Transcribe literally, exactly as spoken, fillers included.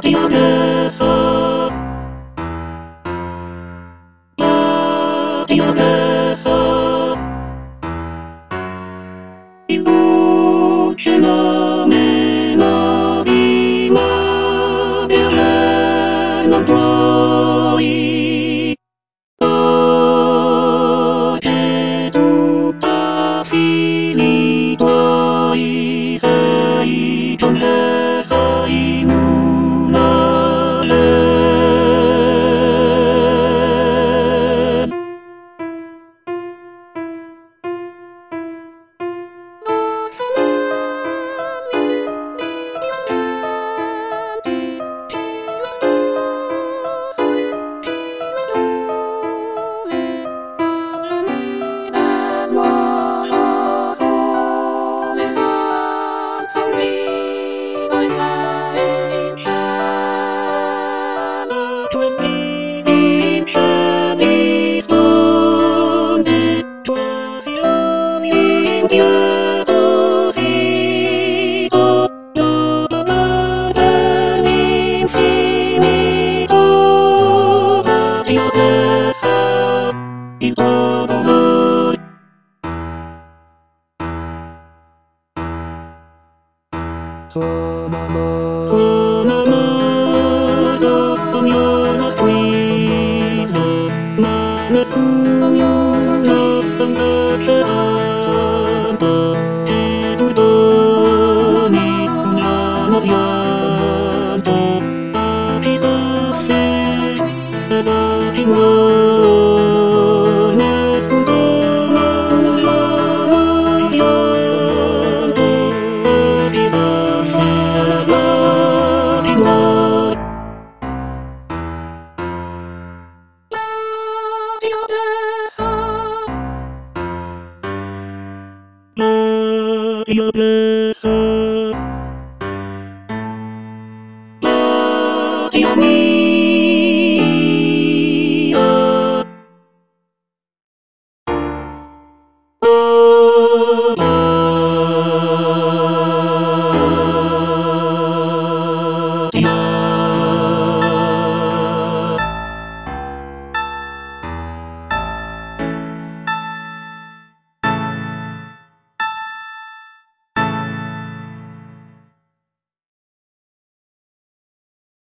Je n'amène la vie, ma bergère n'emploie. J'ai tout à fini, toi, Isaïe, ton Isaïe, nous n'allons. Son amor, son amor, Dios Cristo, mana sunyos ng pagkakasama, ibudonin na nagyasto, pati sa fes, pati mo, nasuntos ng nagyasto, pati sa Your blessing, your